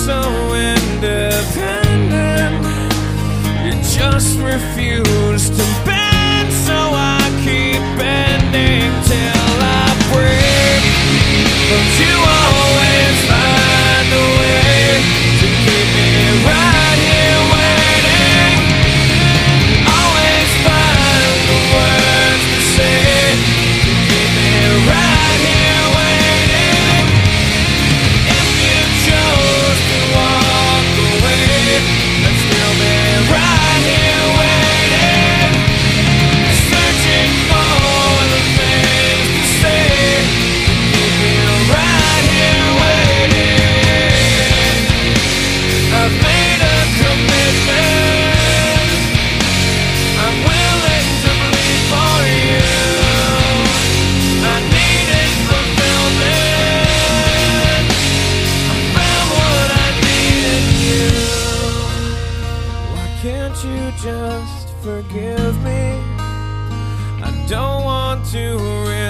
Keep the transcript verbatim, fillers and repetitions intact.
so independent. You just refuse to bend, so I keep bending till I break. But you always find a way to keep me right here waiting. Always find the words to say to keep me right here waiting. If you chose to walk away, I'd still be right here waiting, searching for the things to say to keep me right here waiting. I've made a commitment. I'm willing to bleed for you. I needed fulfillment. I found what I needed you. Why can't you just forgive me? I don't want to